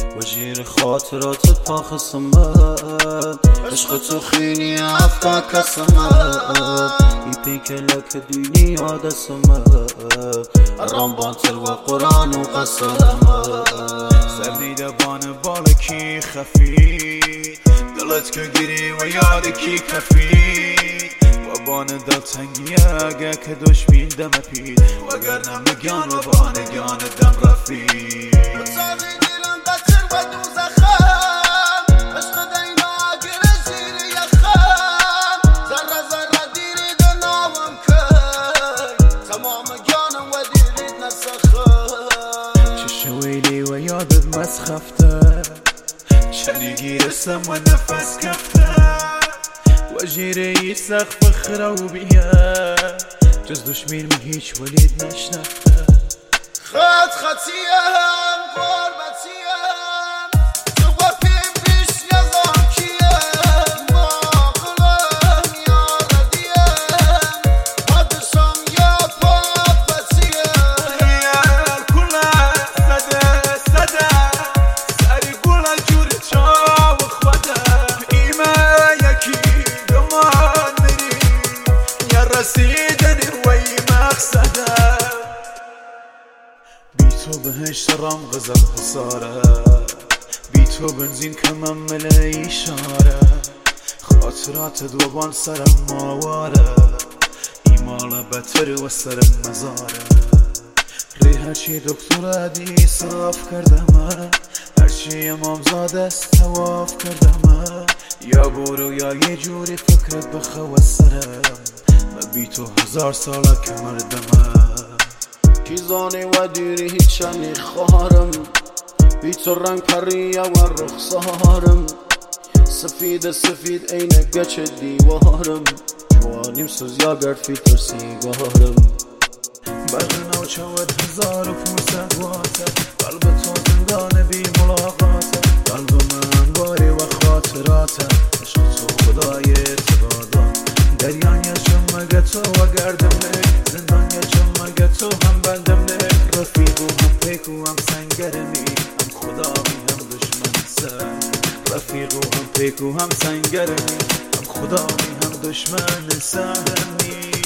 وجیر خاطراتت پا خسمت عشق تو خیلی افتا کسمت ای پیکلک دینی آدسمت ارام بانتر و قرآن و قسمت سرنیده بان بالکی خفی دلت که گیری و یاد کی کفی و بان دلتنگی اگه که دشمین دم پید وگرنه مگان و بانگان دم رفی شويلي ويادت مسخفته شنيجي رسم ونفس كفته وجيري سقف خروبيه جز دشمين من هيج وليد نشنفته خط خطيهم غربتيهم رسيدني وي مقصده بيتو بهش رام غزل خساره بيتو بنزين كمان ملي اشاره خاطرات دوبان سرم ماواره ایمال بتر و سرم مزاره ری هرچی دکتر دی صاف کردم هرچی امامزاده است تواف کردم یا برو یا یه جوری فکرت بخوا سرم بی تو 1000 ساله که مردمه کیزانی و دیری هیچ خواهرم بی تو رنگ پریه و رخسارم سفید سفید عین گچ دیوارم جوانیم سوزیا گرفی تر سیگارم برق نوچود 1500 واته قلب تو زندان بی ملاقاته قلب من باری و خاطراته عشق تو خدای اعتقادات دریان یه چمگه تو و گردم نک زندان یه چمگه تو هم بندم نک رفیق و هم پیکو هم سنگرمی هم خدامی هم دشمن سر رفیق و هم پیکو هم سنگرمی هم خدامی هم دشمن سرمی